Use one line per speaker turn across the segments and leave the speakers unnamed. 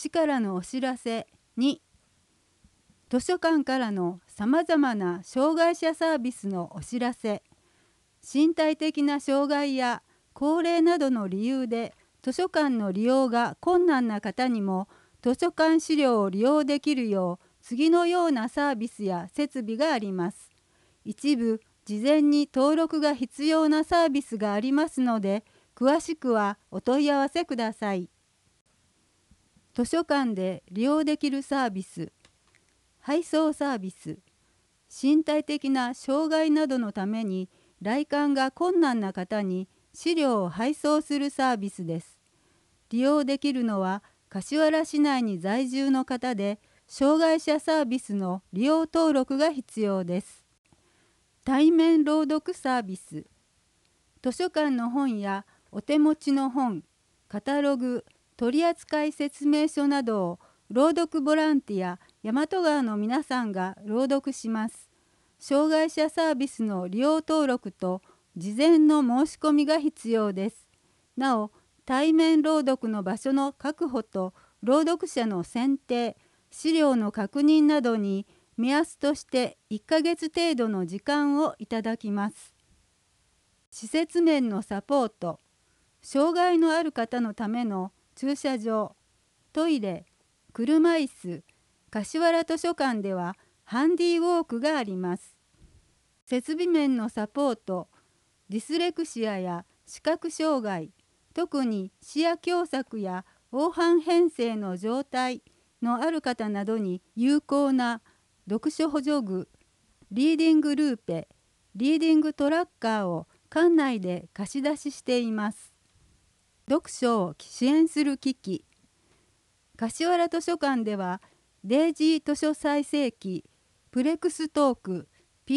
市からのお知らせ2、図書館からのさまざまな障害者サービスのお知らせ。身体的な障害や高齢などの理由で図書館の利用が困難な方にも図書館資料を利用できるよう次のようなサービスや設備があります。一部事前に登録が必要なサービスがありますので、詳しくはお問い合わせください。図書館で利用できるサービス。配送サービス。身体的な障害などのために来館が困難な方に資料を配送するサービスです。利用できるのは柏原市内に在住の方で、障害者サービスの利用登録が必要です。対面朗読サービス。図書館の本やお手持ちの本、カタログ、取扱説明書などを朗読ボランティア大和川の皆さんが朗読します。障害者サービスの利用登録と事前の申し込みが必要です。なお、対面朗読の場所の確保と朗読者の選定、資料の確認などに目安として1ヶ月程度の時間をいただきます。施設面のサポート。障害のある方のための駐車場、トイレ、車椅子、柏原図書館ではハンディウォークがあります。設備面のサポート。ディスレクシアや視覚障害、特に視野狭窄や黄斑変性の状態のある方などに有効な読書補助具、リーディングルーペ、リーディングトラッカーを館内で貸し出ししています。読書を支援する機器。柏原図書館ではデイジー図書再生機、プレクストーク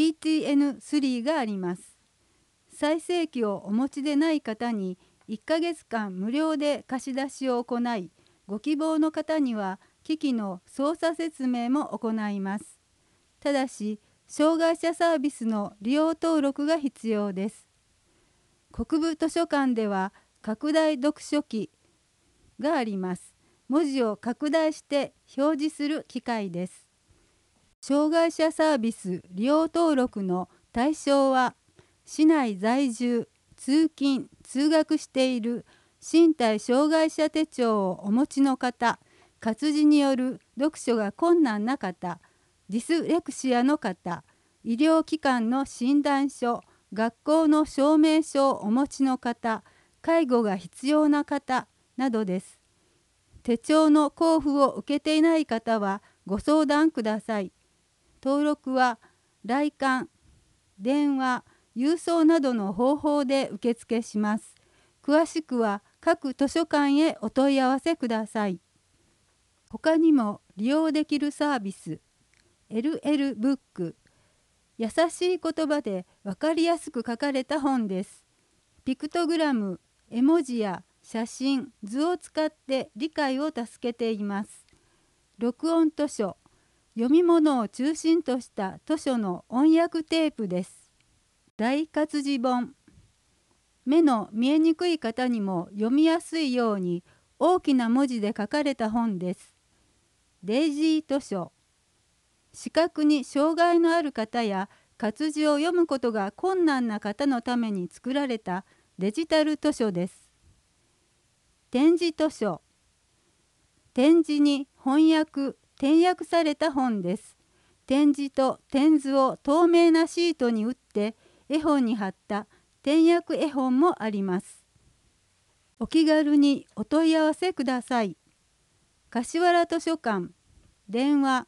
PTN3 があります。再生機をお持ちでない方に1ヶ月間無料で貸し出しを行い、ご希望の方には機器の操作説明も行います。ただし、障害者サービスの利用登録が必要です。国分図書館では拡大読書機があります。文字を拡大して表示する機械です。障害者サービス利用登録の対象は、市内在住、通勤・通学している身体障害者手帳をお持ちの方、活字による読書が困難な方、ディスレクシアの方、医療機関の診断書、学校の証明書をお持ちの方、介護が必要な方などです。手帳の交付を受けていない方はご相談ください。登録は来館、電話、郵送などの方法で受付します。詳しくは各図書館へお問い合わせください。他にも利用できるサービス。LL ブック。優しい言葉で分かりやすく書かれた本です。ピクトグラム、絵文字や写真、図を使って理解を助けています。録音図書。読み物を中心とした図書の音訳テープです。大活字本。目の見えにくい方にも読みやすいように大きな文字で書かれた本です。デイジー図書。視覚に障害のある方や活字を読むことが困難な方のために作られたデジタル図書です。点字図書。点字に翻訳・点訳された本です。点字と点図を透明なシートに打って絵本に貼った点訳絵本もあります。お気軽にお問い合わせください。柏原図書館、電話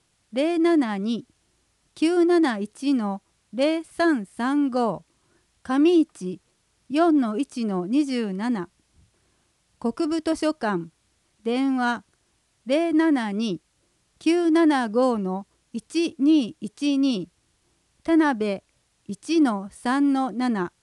072-971-0335、上市 4-1-27。国分図書館、電話072-975-1212、田辺 1-3-7。